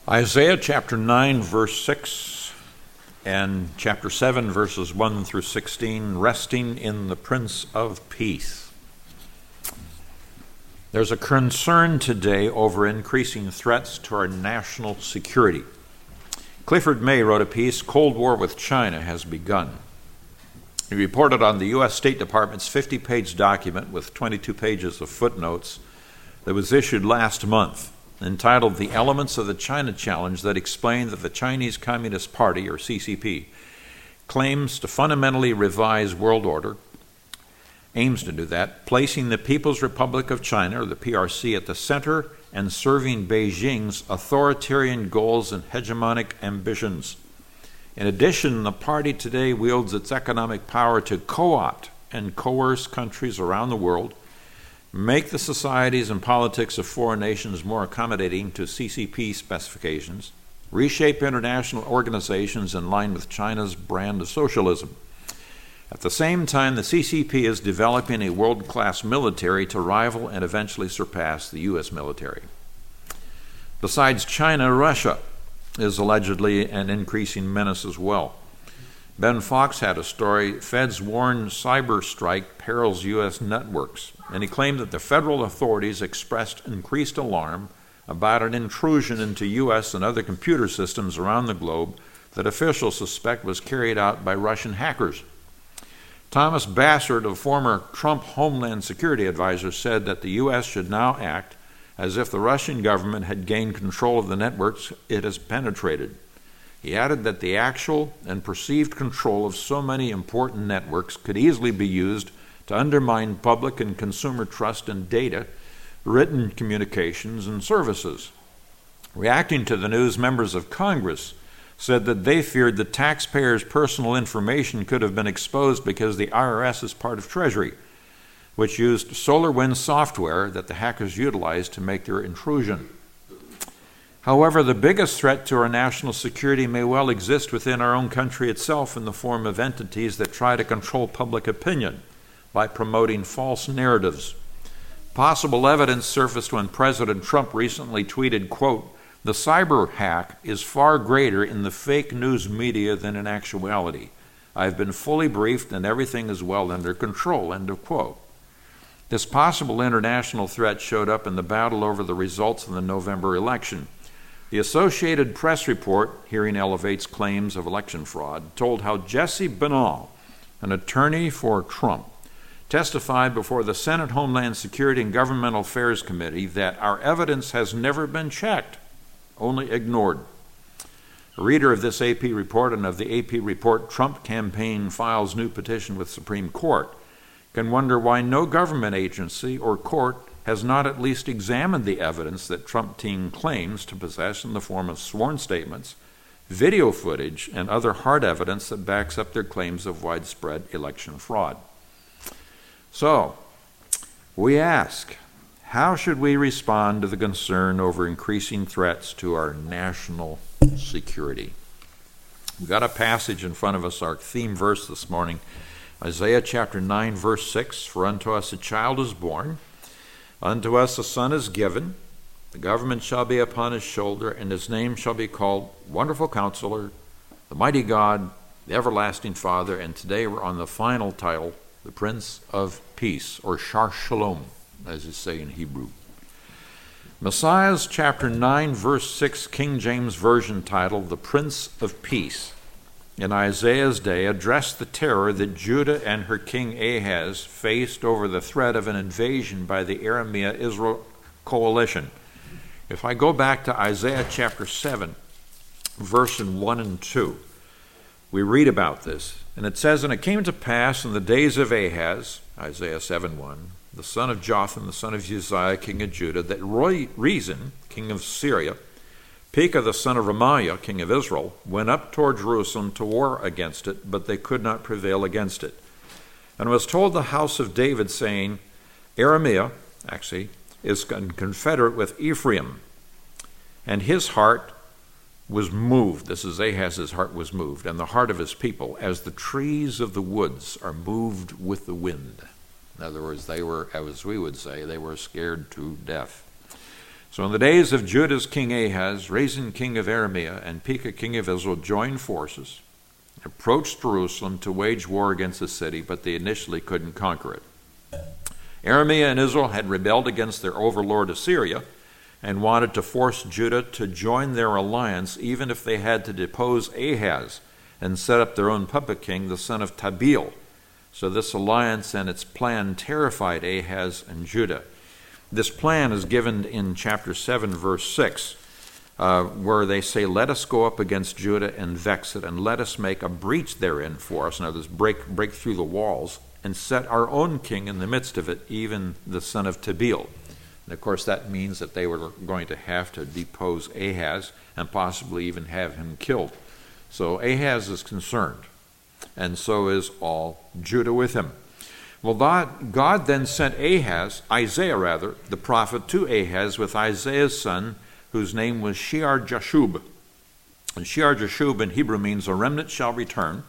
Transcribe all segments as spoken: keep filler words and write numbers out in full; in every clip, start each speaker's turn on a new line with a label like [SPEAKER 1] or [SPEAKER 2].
[SPEAKER 1] Isaiah chapter nine, verse six, and chapter seven, verses one through sixteen, resting in the Prince of Peace. There's a concern today over increasing threats to our national security. Clifford May wrote a piece, "Cold War with China Has Begun." He reported on the U S State Department's fifty-page document with twenty-two pages of footnotes that was issued last month, entitled "The Elements of the China Challenge That Explain that the Chinese Communist Party, or C C P, claims to fundamentally revise world order, aims to do that, placing the People's Republic of China, or the P R C, at the center and serving Beijing's authoritarian goals and hegemonic ambitions. In addition, the party today wields its economic power to co-opt and coerce countries around the world, make the societies and politics of foreign nations more accommodating to C C P specifications, reshape international organizations in line with China's brand of socialism. At the same time, the C C P is developing a world-class military to rival and eventually surpass the U S military. Besides China, Russia is allegedly an increasing menace as well. Ben Fox had a story, "Feds warn cyber strike perils U S networks," and he claimed that the federal authorities expressed increased alarm about an intrusion into U S and other computer systems around the globe that officials suspect was carried out by Russian hackers. Thomas Bassert, a former Trump Homeland Security advisor, said that the U S should now act as if the Russian government had gained control of the networks it has penetrated. He added that the actual and perceived control of so many important networks could easily be used to undermine public and consumer trust in data, written communications, and services. Reacting to the news, members of Congress said that they feared the taxpayers' personal information could have been exposed because the I R S is part of Treasury, which used SolarWinds software that the hackers utilized to make their intrusion. However, the biggest threat to our national security may well exist within our own country itself in the form of entities that try to control public opinion by promoting false narratives. Possible evidence surfaced when President Trump recently tweeted, quote, "The cyber hack is far greater in the fake news media than in actuality. I've been fully briefed and everything is well under control," end of quote. This possible international threat showed up in the battle over the results of the November election. The Associated Press report, Hearing Elevates Claims of Election Fraud, told how Jesse Binnall, an attorney for Trump, testified before the Senate Homeland Security and Governmental Affairs Committee that our evidence has never been checked, only ignored. A reader of this A P report and of the A P report, "Trump Campaign Files New Petition with Supreme Court," can wonder why no government agency or court has not at least examined the evidence that Trump team claims to possess in the form of sworn statements, video footage, and other hard evidence that backs up their claims of widespread election fraud. So, we ask, how should we respond to the concern over increasing threats to our national security? We've got a passage in front of us, our theme verse this morning, Isaiah chapter nine, verse six, "For unto us a child is born, unto us a son is given, the government shall be upon his shoulder, and his name shall be called Wonderful Counselor, the Mighty God, the Everlasting Father," and today we're on the final title, the Prince of Peace, or Shar Shalom, as you say in Hebrew. Messiah's chapter nine, verse six, King James Version title, "The Prince of Peace," in Isaiah's day addressed the terror that Judah and her king Ahaz faced over the threat of an invasion by the Aramean-Israel coalition. If I go back to Isaiah chapter seven, verse one and two, we read about this, and it says, "And it came to pass in the days of Ahaz," Isaiah seven one, "the son of Jotham, the son of Uzziah, king of Judah, that Rezin, king of Syria, Pekah, the son of Remaliah, king of Israel, went up toward Jerusalem to war against it, but they could not prevail against it. And was told the house of David, saying, Arameah, actually, is confederate with Ephraim, and his heart was moved," this is Ahaz's heart was moved, "and the heart of his people, as the trees of the woods are moved with the wind." In other words, they were, as we would say, they were scared to death. So in the days of Judah's king Ahaz, Rezin king of Aramea, and Pekah king of Israel joined forces, approached Jerusalem to wage war against the city, but they initially couldn't conquer it. Aramea and Israel had rebelled against their overlord Assyria and wanted to force Judah to join their alliance, even if they had to depose Ahaz and set up their own puppet king, the son of Tabeel. So this alliance and its plan terrified Ahaz and Judah. This plan is given in chapter seven, verse six, uh, where they say, "Let us go up against Judah and vex it, and let us make a breach therein for us." In other words, break, break through the walls, and set our own king in the midst of it, even the son of Tabeel. And of course, that means that they were going to have to depose Ahaz and possibly even have him killed. So Ahaz is concerned, and so is all Judah with him. Well, God, God then sent Ahaz, Isaiah rather, the prophet to Ahaz with Isaiah's son, whose name was Shear-Jashub. And Shear-Jashub in Hebrew means a remnant shall return.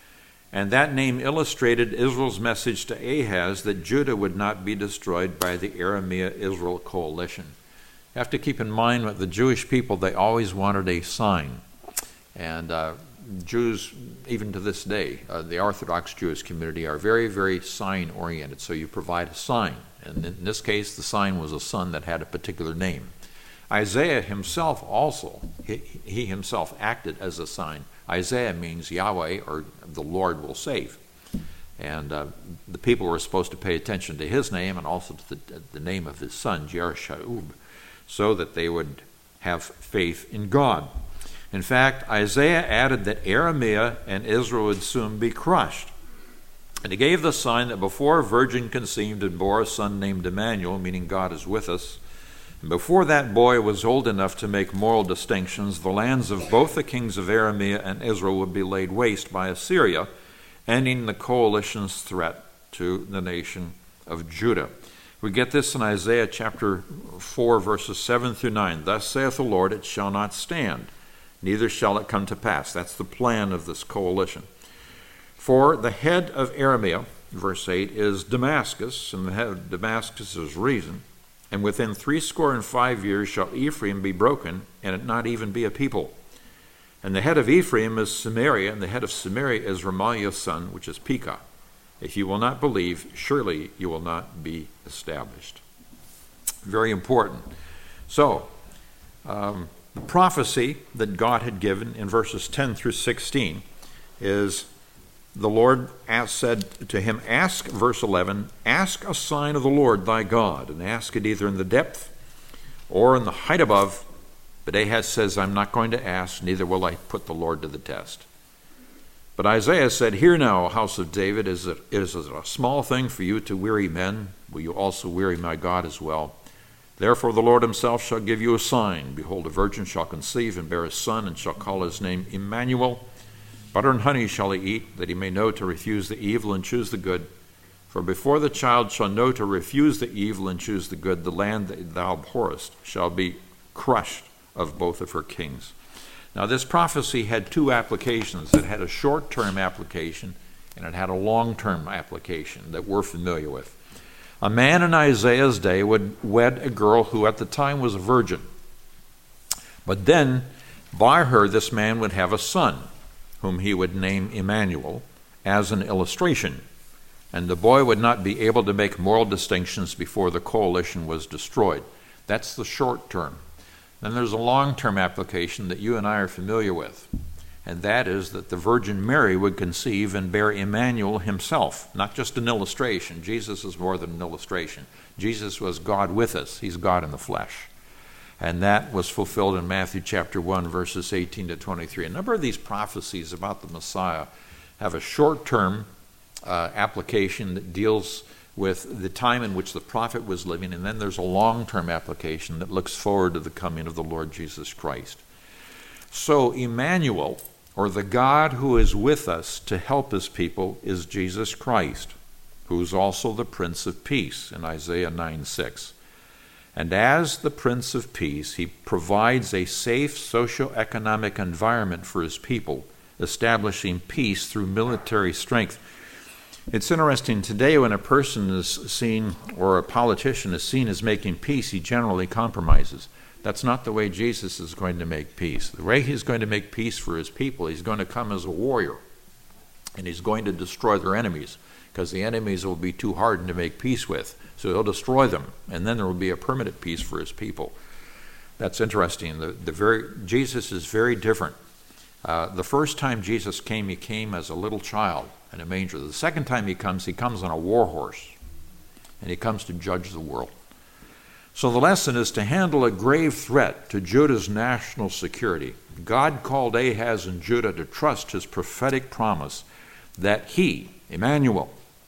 [SPEAKER 1] And that name illustrated Israel's message to Ahaz that Judah would not be destroyed by the Aramea-Israel coalition. You have to keep in mind with the Jewish people, they always wanted a sign. And uh, Jews, even to this day, uh, the Orthodox Jewish community are very, very sign-oriented. So you provide a sign. And in this case, the sign was a son that had a particular name. Isaiah himself also, he, he himself acted as a sign. Isaiah means Yahweh, or the Lord will save. And uh, the people were supposed to pay attention to his name and also to the, the name of his son, Jehoshaphat, so that they would have faith in God. In fact, Isaiah added that Aramea and Israel would soon be crushed. And he gave the sign that before a virgin conceived and bore a son named Emmanuel, meaning God is with us, and before that boy was old enough to make moral distinctions, the lands of both the kings of Aramea and Israel would be laid waste by Assyria, ending the coalition's threat to the nation of Judah. We get this in Isaiah chapter four, verses seven through nine. "Thus saith the Lord, it shall not stand, neither shall it come to pass." That's the plan of this coalition. "For the head of Aramea," verse eight, "is Damascus, and the head of Damascus is Rezin. And within threescore and five years shall Ephraim be broken, and it not even be a people. And the head of Ephraim is Samaria, and the head of Samaria is Remaliah's son, which is Pekah. If you will not believe, surely you will not be established." Very important. So, um, the prophecy that God had given in verses ten through sixteen is, the Lord asked, said to him, "Ask," verse eleven, "ask a sign of the Lord thy God, and ask it either in the depth or in the height above." But Ahaz says, "I'm not going to ask, neither will I put the Lord to the test." But Isaiah said, "Hear now, house of David, is it, is it a small thing for you to weary men? Will you also weary my God as well? Therefore the Lord himself shall give you a sign. Behold, a virgin shall conceive and bear a son, and shall call his name Emmanuel. Butter and honey shall he eat, that he may know to refuse the evil and choose the good. For before the child shall know to refuse the evil and choose the good, the land that thou abhorrest shall be crushed of both of her kings." Now this prophecy had two applications. It had a short-term application, and it had a long-term application that we're familiar with. A man in Isaiah's day would wed a girl who at the time was a virgin. But then, by her, this man would have a son, whom he would name Emmanuel, as an illustration. And the boy would not be able to make moral distinctions before the coalition was destroyed. That's the short term. Then there's a long-term application that you and I are familiar with, and that is that the Virgin Mary would conceive and bear Emmanuel himself, not just an illustration. Jesus is more than an illustration. Jesus was God with us. He's God in the flesh. And that was fulfilled in Matthew chapter one, verses eighteen to twenty-three. A number of these prophecies about the Messiah have a short-term uh, application that deals with the time in which the prophet was living, and then there's a long-term application that looks forward to the coming of the Lord Jesus Christ. So Emmanuel, or the God who is with us to help his people, is Jesus Christ, who is also the Prince of Peace in Isaiah nine six. And as the Prince of Peace, he provides a safe socio-economic environment for his people, establishing peace through military strength. It's interesting today when a person is seen, or a politician is seen as making peace, he generally compromises. That's not the way Jesus is going to make peace. The way he's going to make peace for his people, he's going to come as a warrior, and he's going to destroy their enemies, because the enemies will be too hardened to make peace with. So he'll destroy them, and then there will be a permanent peace for his people. That's interesting. The, the very Jesus is very different. Uh, the first time Jesus came, he came as a little child in a manger. The second time he comes, he comes on a war horse, and he comes to judge the world. So the lesson is to handle a grave threat to Judah's national security. God called Ahaz and Judah to trust his prophetic promise that he, Emmanuel,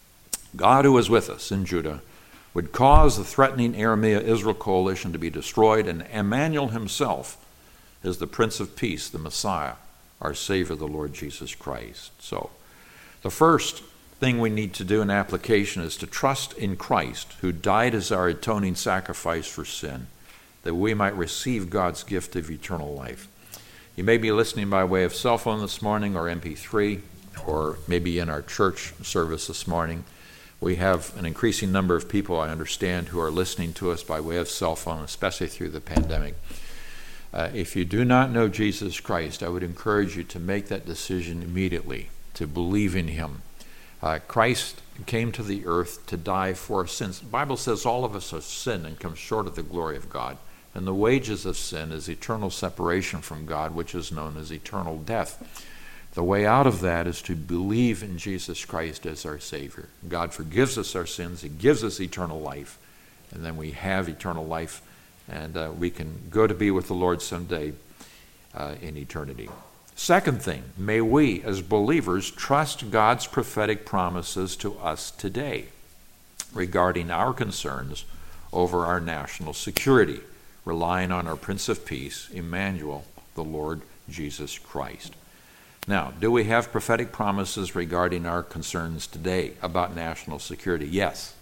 [SPEAKER 1] God who is with us in Judah, would cause the threatening Aramea-Israel coalition to be destroyed, and Emmanuel himself is the Prince of Peace, the Messiah, our Savior, the Lord Jesus Christ. So the first thing we need to do in application is to trust in Christ, who died as our atoning sacrifice for sin, that we might receive God's gift of eternal life. You may be listening by way of cell phone this morning, or M P three, or maybe in our church service this morning. We have an increasing number of people, I understand, who are listening to us by way of cell phone, especially through the pandemic. Uh, if you do not know Jesus Christ, I would encourage you to make that decision immediately, to believe in him. Uh, Christ came to the earth to die for our sins. The Bible says all of us have sinned and come short of the glory of God. And the wages of sin is eternal separation from God, which is known as eternal death. The way out of that is to believe in Jesus Christ as our Savior. God forgives us our sins. He gives us eternal life. And then we have eternal life, and uh, we can go to be with the Lord someday uh, in eternity. Second thing, may we as believers trust God's prophetic promises to us today regarding our concerns over our national security, relying on our Prince of Peace, Emmanuel, the Lord Jesus Christ. Now, do we have prophetic promises regarding our concerns today about national security? Yes.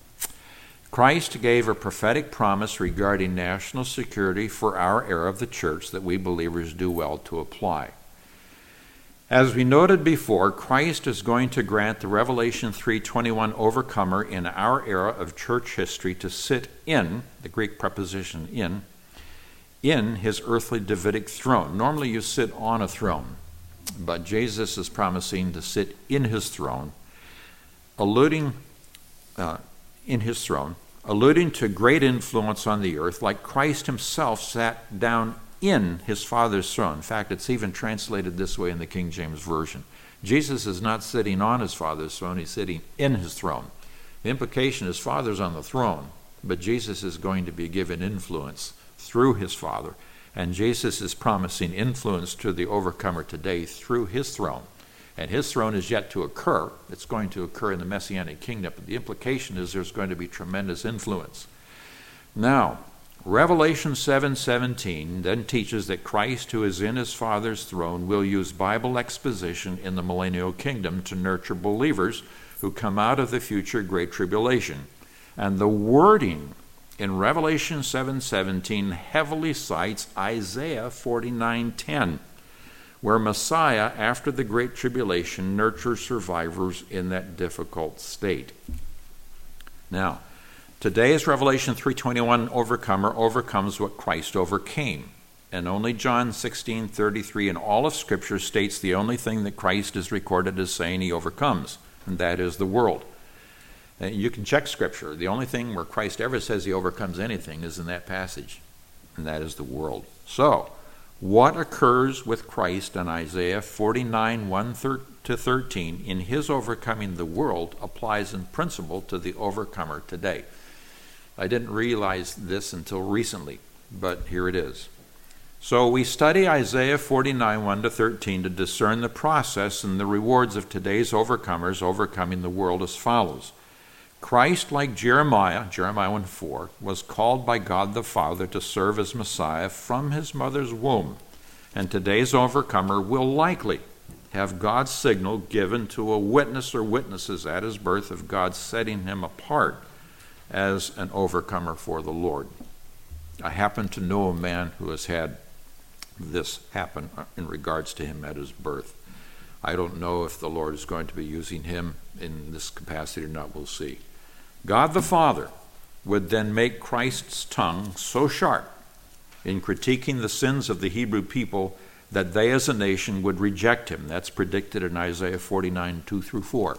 [SPEAKER 1] Christ gave a prophetic promise regarding national security for our era of the church that we believers do well to apply. As we noted before, Christ is going to grant the Revelation three twenty-one overcomer in our era of church history to sit in, the Greek preposition in, in his earthly Davidic throne. Normally you sit on a throne, but Jesus is promising to sit in his throne, alluding uh, in his throne, alluding to great influence on the earth, like Christ himself sat down in his Father's throne. In fact, it's even translated this way in the King James Version. Jesus is not sitting on his Father's throne, he's sitting in his throne. The implication is Father's on the throne, but Jesus is going to be given influence through his Father. And Jesus is promising influence to the overcomer today through his throne. And his throne is yet to occur. It's going to occur in the Messianic kingdom. But the implication is there's going to be tremendous influence. Now, Revelation seven seventeen then teaches that Christ, who is in his Father's throne, will use Bible exposition in the millennial kingdom to nurture believers who come out of the future great tribulation. And the wording in Revelation seven seventeen heavily cites Isaiah forty-nine ten, where Messiah, after the great tribulation, nurtures survivors in that difficult state. Now, today's Revelation three twenty-one overcomer overcomes what Christ overcame. And only John sixteen thirty-three in all of Scripture states the only thing that Christ is recorded as saying he overcomes, and that is the world. And you can check Scripture. The only thing where Christ ever says he overcomes anything is in that passage, and that is the world. So, what occurs with Christ in Isaiah forty-nine one to thirteen in his overcoming the world applies in principle to the overcomer today. I didn't realize this until recently, but here it is. So we study Isaiah forty-nine one to thirteen to discern the process and the rewards of today's overcomers overcoming the world as follows. Christ, like Jeremiah, Jeremiah one four, was called by God the Father to serve as Messiah from his mother's womb. And today's overcomer will likely have God's signal given to a witness or witnesses at his birth of God setting him apart as an overcomer for the Lord. I happen to know a man who has had this happen in regards to him at his birth. I don't know if the Lord is going to be using him in this capacity or not. We'll see. God the Father would then make Christ's tongue so sharp in critiquing the sins of the Hebrew people that they as a nation would reject him. That's predicted in Isaiah forty-nine, two through four.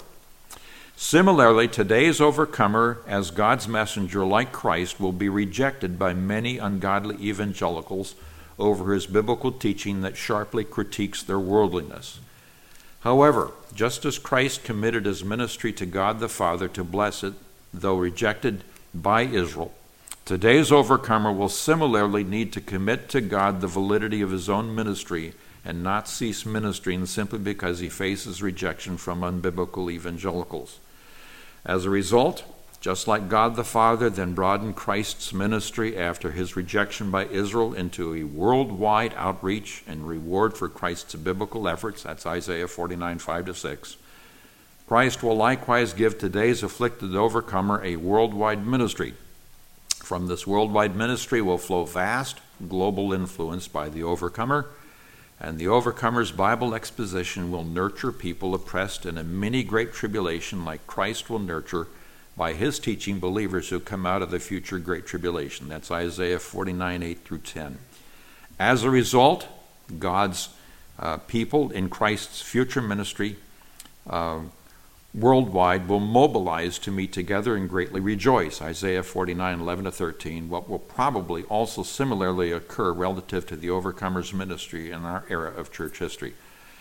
[SPEAKER 1] Similarly, today's overcomer as God's messenger, like Christ, will be rejected by many ungodly evangelicals over his biblical teaching that sharply critiques their worldliness. However, just as Christ committed his ministry to God the Father to bless it, though rejected by Israel, today's overcomer will similarly need to commit to God the validity of his own ministry and not cease ministering simply because he faces rejection from unbiblical evangelicals. As a result, just like God the Father then broadened Christ's ministry after his rejection by Israel into a worldwide outreach and reward for Christ's biblical efforts, that's Isaiah forty-nine, five to six, Christ will likewise give today's afflicted overcomer a worldwide ministry. From this worldwide ministry will flow vast global influence by the overcomer, and the overcomer's Bible exposition will nurture people oppressed in a mini great tribulation like Christ will nurture by his teaching believers who come out of the future great tribulation. That's Isaiah forty-nine, eight through ten. As a result, God's uh, people in Christ's future ministry uh, worldwide will mobilize to meet together and greatly rejoice. Isaiah forty-nine, eleven to thirteen, what will probably also similarly occur relative to the overcomer's ministry in our era of church history.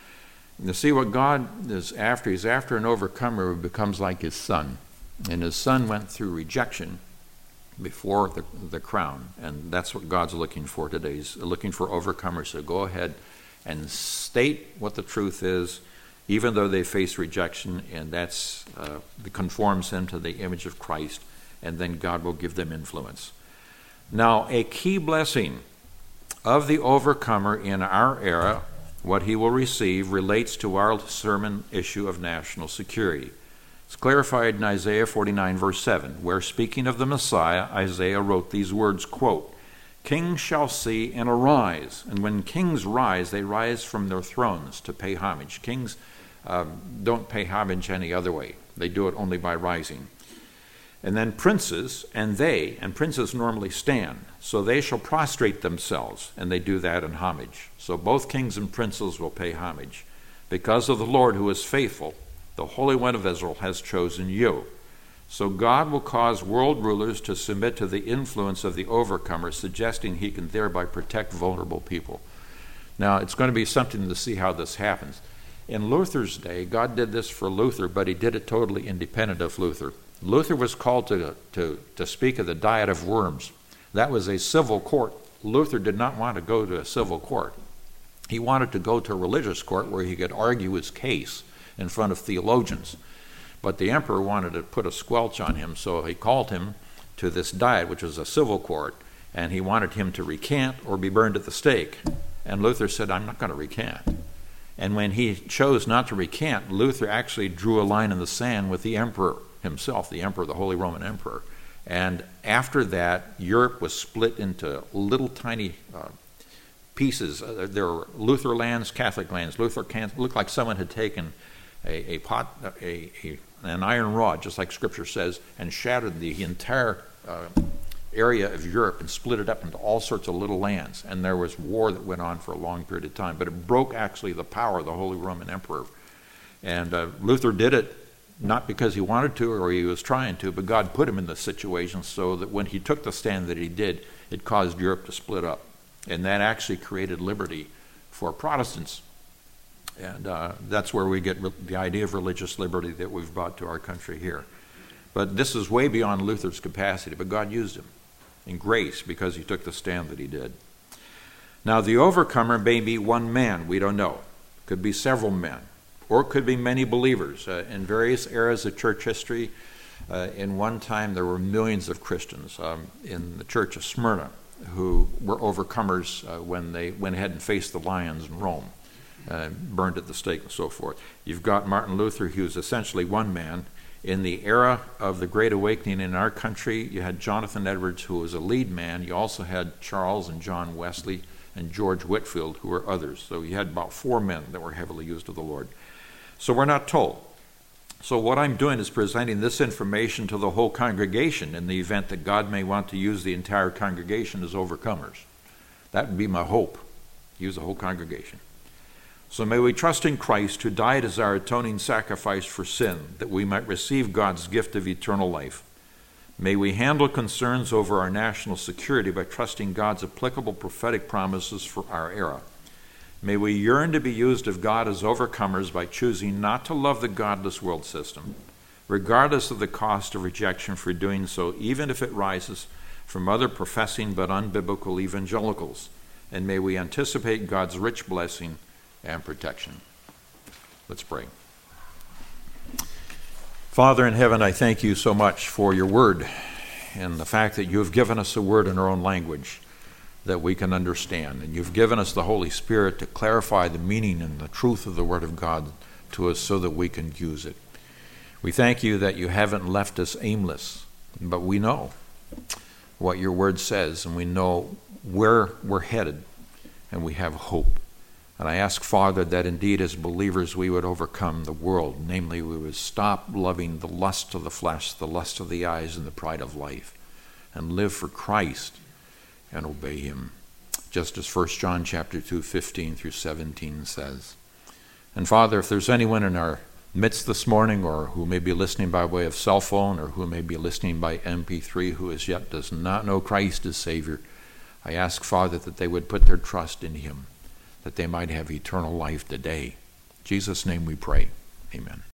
[SPEAKER 1] And to see what God is after, he's after an overcomer who becomes like his son. And his son went through rejection before the, the crown, and that's what God's looking for today. He's looking for overcomers to go ahead and state what the truth is, even though they face rejection, and that's uh, conforms them to the image of Christ, and then God will give them influence. Now, a key blessing of the overcomer in our era, what he will receive, relates to our sermon issue of national security. It's clarified in Isaiah forty-nine, verse seven, where, speaking of the Messiah, Isaiah wrote these words, quote, "Kings shall see and arise." And when kings rise, they rise from their thrones to pay homage. Kings um, don't pay homage any other way. They do it only by rising. And then princes, and they, and princes normally stand, so they shall prostrate themselves, and they do that in homage. So both kings and princes will pay homage. Because of the Lord who is faithful, the Holy One of Israel has chosen you. So God will cause world rulers to submit to the influence of the overcomer, suggesting he can thereby protect vulnerable people. Now, it's going to be something to see how this happens. In Luther's day, God did this for Luther, but he did it totally independent of Luther. Luther was called to, to, to speak of the Diet of Worms. That was a civil court. Luther did not want to go to a civil court. He wanted to go to a religious court where he could argue his case in front of theologians. But the emperor wanted to put a squelch on him, so he called him to this diet, which was a civil court, and he wanted him to recant or be burned at the stake. And Luther said, "I'm not going to recant." And when he chose not to recant, Luther actually drew a line in the sand with the emperor himself, the emperor, the Holy Roman Emperor. And after that, Europe was split into little tiny uh, pieces. Uh, there were Luther lands, Catholic lands. Luther can- looked like someone had taken a, a pot, a, a an iron rod, just like Scripture says, and shattered the entire uh, area of Europe and split it up into all sorts of little lands. And there was war that went on for a long period of time. But it broke actually the power of the Holy Roman Emperor. And uh, Luther did it not because he wanted to or he was trying to, but God put him in the situation so that when he took the stand that he did, it caused Europe to split up. And that actually created liberty for Protestants. And uh, that's where we get re- the idea of religious liberty that we've brought to our country here. But this is way beyond Luther's capacity, but God used him in grace because he took the stand that he did. Now, the overcomer may be one man, we don't know. It could be several men, or it could be many believers. Uh, in various eras of church history, uh, in one time there were millions of Christians um, in the church of Smyrna who were overcomers uh, when they went ahead and faced the lions in Rome. Uh, burned at the stake and so forth. You've got Martin Luther, who was essentially one man. In the era of the Great Awakening in our country, you had Jonathan Edwards, who was a lead man. You also had Charles and John Wesley and George Whitefield, who were others. So you had about four men that were heavily used of the Lord. So we're not told. So what I'm doing is presenting this information to the whole congregation in the event that God may want to use the entire congregation as overcomers. That would be my hope, use the whole congregation. So may we trust in Christ, who died as our atoning sacrifice for sin, that we might receive God's gift of eternal life. May we handle concerns over our national security by trusting God's applicable prophetic promises for our era. May we yearn to be used of God as overcomers by choosing not to love the godless world system, regardless of the cost of rejection for doing so, even if it rises from other professing but unbiblical evangelicals. And may we anticipate God's rich blessing and protection. Let's pray. Father in heaven, I thank you so much for your word and the fact that you have given us a word in our own language that we can understand. And you've given us the Holy Spirit to clarify the meaning and the truth of the Word of God to us so that we can use it. We thank you that you haven't left us aimless, but we know what your Word says, and we know where we're headed, and we have hope. And I ask, Father, that indeed as believers we would overcome the world, namely we would stop loving the lust of the flesh, the lust of the eyes, and the pride of life, and live for Christ and obey him, just as First John chapter two, fifteen through seventeen says. And Father, if there's anyone in our midst this morning, or who may be listening by way of cell phone, or who may be listening by M P three, who as yet does not know Christ as Savior, I ask, Father, that they would put their trust in him, that they might have eternal life today. In Jesus' name we pray. Amen.